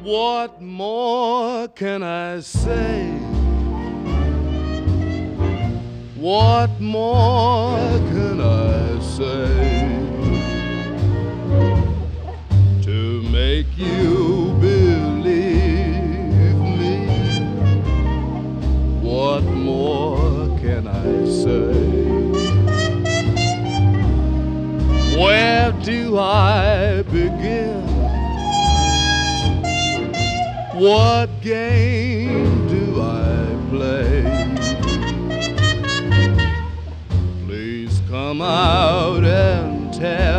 What more can I say? What more can I say to make you believe me? What more can I say? Where do I begin? What game do I play? Please come out and tell